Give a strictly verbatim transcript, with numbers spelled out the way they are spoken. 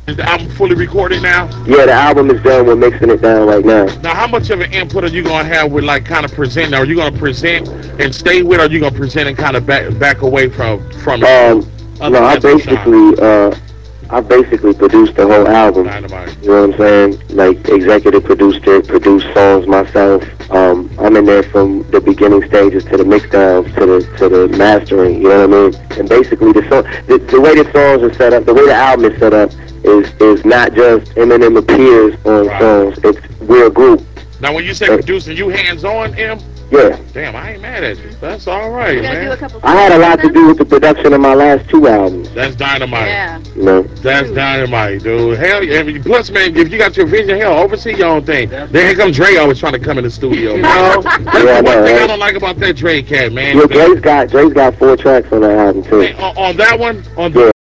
Is the album fully recorded now? Yeah, the album is done. We're mixing it down right now. Now, how much of an input are you gonna have with like kind of presenting? Are you gonna present and stay with, or are you gonna present and kind of back back away from from it? Um, Other no, I than Deshaun, basically, uh, I basically produced the whole album. Dynamite. You know what I'm saying? Like executive produced it, produced songs myself. Um, I'm in there from the beginning stages to the mix downs to the to the mastering. You know what I mean? And basically, the song, the, the way the songs are set up, the way the album is set up, is is not just Eminem appears on Right. songs. It's we're a group. Now, when you say Uh, producing, you hands on, M? yeah. Damn, I ain't mad at you. That's all You right, gotta do a man. couple I had a features with lot to them? do with the production of my last two albums. That's dynamite. Yeah. You know. That's Huge. dynamite, dude. Hell yeah. I mean, plus, man, if you got your vision, hell, oversee your own thing. Then here comes Dre always trying to come in the studio. You know? That's Yeah, the I one know, thing I right? don't like about that Dre cat, man. Yeah, Is that, Dre's got Dre's got four tracks on the album too. man, on, on that one, on the Yeah.